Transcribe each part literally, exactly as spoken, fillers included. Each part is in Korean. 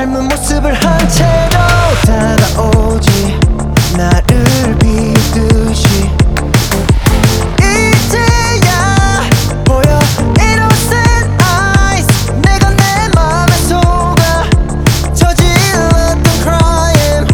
닮은 모습을 한 채로 다가오지 나를 비듯이 이제야 보여 innocent eyes 내가 내 맘에 속아 저질렀던 crime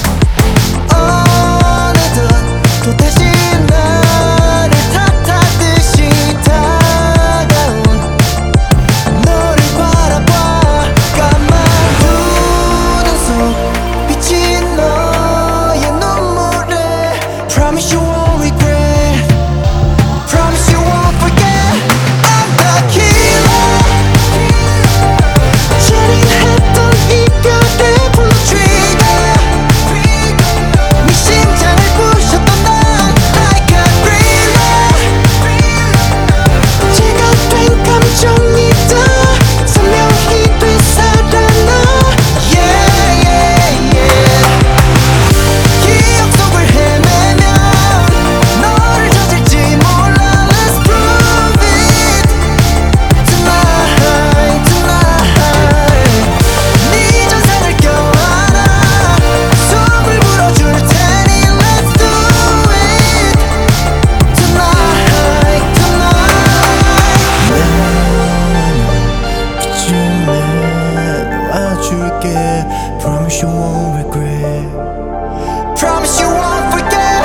어느덧 또다시 나를 탓하듯이 다가온 너를 바라봐 까만 눈은 속 비친 너의 눈물에 Promise you won't regret Promise you won't forget I'm the killer 잔인했던 이별의 blue trigger 네 심장을 부셨던 난 like a thriller 제가 된 감정이다 선명히 되살아나 yeah yeah yeah 기억 속을 헤매면 너를 찾을지 몰라 Let's prove it tonight tonight 네 전생을 껴안아 숨을 불어줄 테니 Let's do it tonight tonight 이쯤에 와줄게 Promise you won't regret Promise you won't forget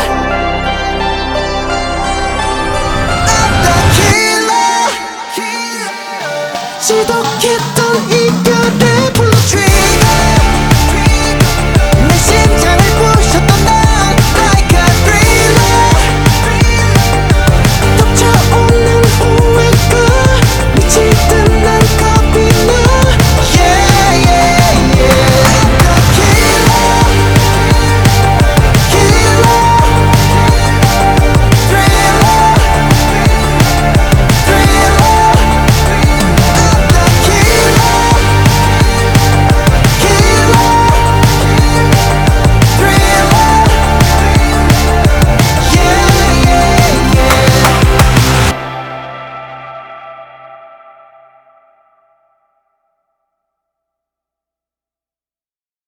I'm the killer 지독했던 이별의 blue tree